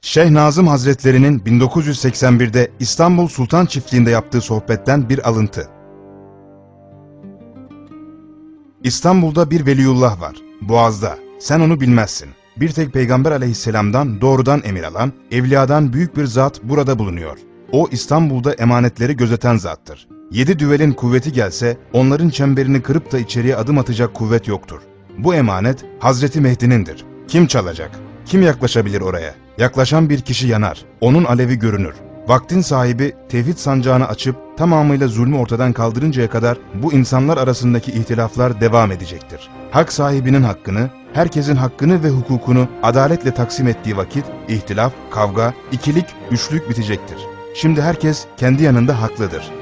Şeyh Nazım Hazretleri'nin 1981'de İstanbul Sultan Çiftliği'nde yaptığı sohbetten bir alıntı. İstanbul'da bir veliullah var, Boğaz'da. Sen onu bilmezsin. Bir tek Peygamber aleyhisselamdan doğrudan emir alan, evliyadan büyük bir zat burada bulunuyor. O İstanbul'da emanetleri gözeten zattır. 7 düvelin kuvveti gelse, onların çemberini kırıp da içeriye adım atacak kuvvet yoktur. Bu emanet Hazreti Mehdi'nindir. Kim çalacak? Kim yaklaşabilir oraya? Yaklaşan bir kişi yanar. Onun alevi görünür. Vaktin sahibi tevhid sancağını açıp tamamıyla zulmü ortadan kaldırıncaya kadar bu insanlar arasındaki ihtilaflar devam edecektir. Hak sahibinin hakkını, herkesin hakkını ve hukukunu adaletle taksim ettiği vakit ihtilaf, kavga, ikilik, üçlük bitecektir. Şimdi herkes kendi yanında haklıdır.